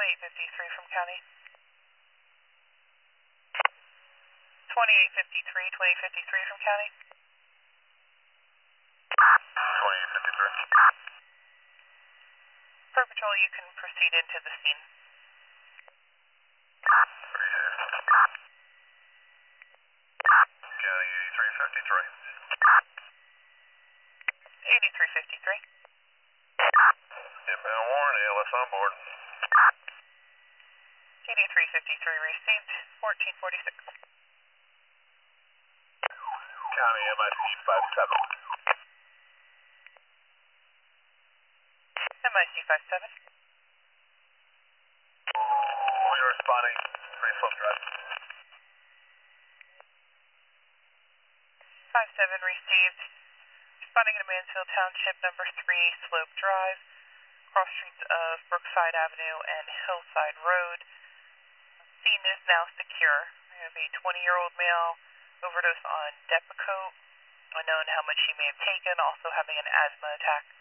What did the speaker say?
2853 from county. 2853 from county. 2853. Per patrol, you can proceed into the scene. County 8353. 8353. Inbound warrant, ALS on board. 8353 received, 1446. County MIC 57. MIC 57. We are responding, pretty slow drive. 57 received, responding to Mansfield Township, number 3, Slope Drive, cross streets of Brookside Avenue and Hillside Road. Scene is now secure. We have a 20-year-old male overdose on Depakote, unknown how much he may have taken, also having an asthma attack.